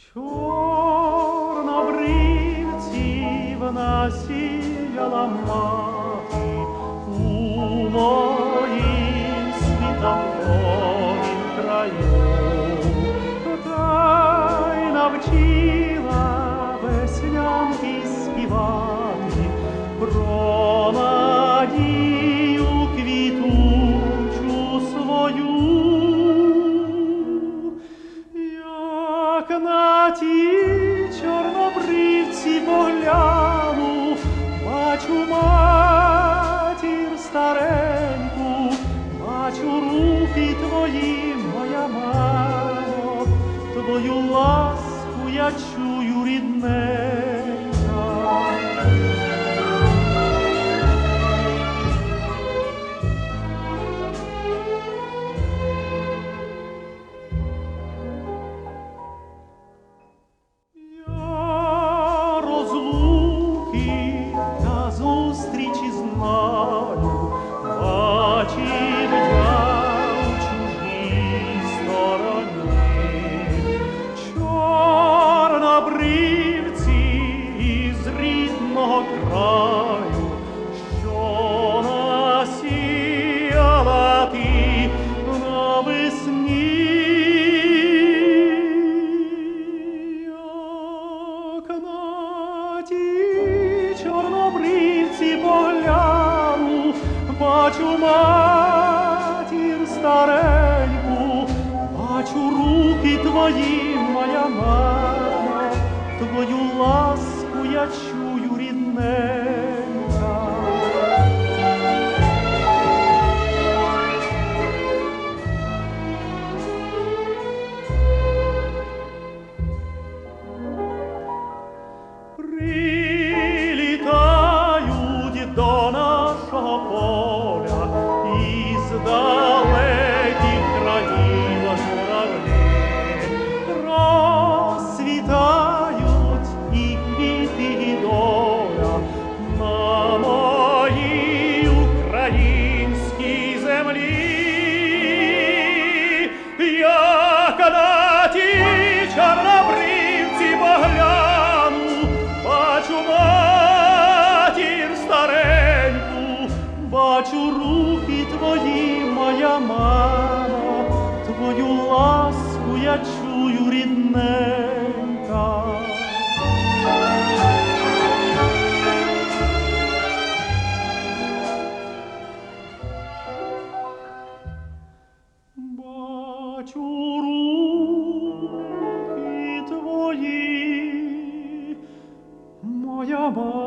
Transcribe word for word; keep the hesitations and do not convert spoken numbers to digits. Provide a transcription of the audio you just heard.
Чорнобривців насіяла мати у моїм світанковім краю, та й навчила веснянки співати про надію квітучу свою. Як на ті чорнобривці погляну, бачу матір стареньку, бачу руки твої, моя мамо, твою ласку я чую, рідненька. Зустрічі знаю, бачив я у чужій стороні. Чорнобривці із рідного краю, що насіяла ти навесні. Як на ті чорнобривці погляну, бачу матір стареньку, бачу руки твої, моя мама, твою ласку я чую, рідненька. Прилітають до нашого поля із далеких країн журавлі, розцвітають і квіти, і доля на моїй українській землі. Як на ті чорнобривці погляну, бачу матір стареньку, бачу руки твої, моя мама, твою ласку я чую, рідненька. Бачу руки твої, моя мама,